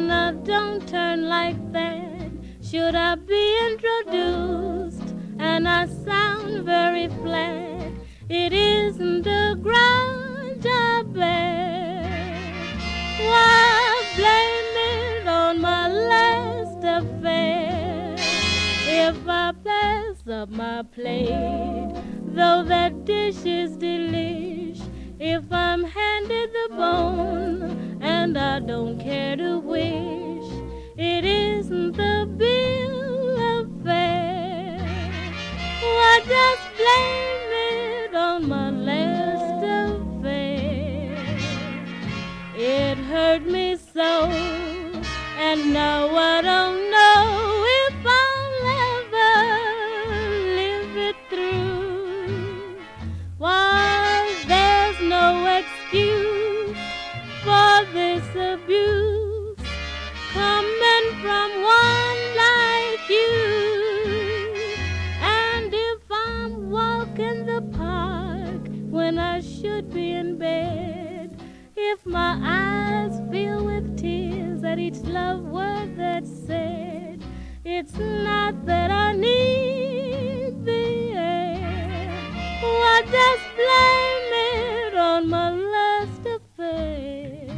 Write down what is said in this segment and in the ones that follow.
and I don't turn like that. Should I be introduced and I sound very flat? It isn't a grudge I bear. Why blame it on my last affair? If I pass up my plate, though that dish is delish, if I'm handed the bone and I don't care to wish, it isn't the bill of fare. Why just blame it on my last affair? It hurt me so, and now I don't know if I'll ever live it through. Why, there's no excuse for this abuse coming from one like you. And if I'm walking the park when I should be in bed, if my eyes fill with tears at each love word that's said, it's not that I need the air. Why just blame it on my last affair?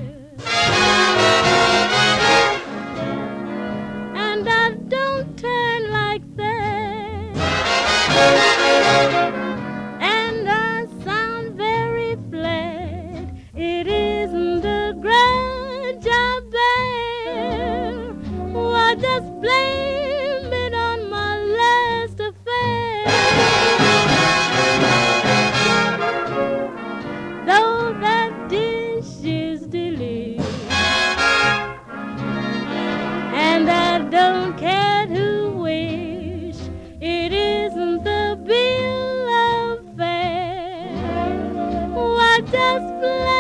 And I don't turn like that, and I sound very flat. It isn't a grudge I bear. Why just blame it on my last affair? Though that dish is delicious, and I don't care to wish, it isn't the bill of fare. Why just blame